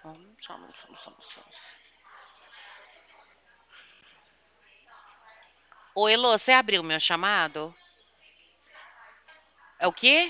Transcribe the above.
Ô, Elô, você abriu meu chamado? É o quê?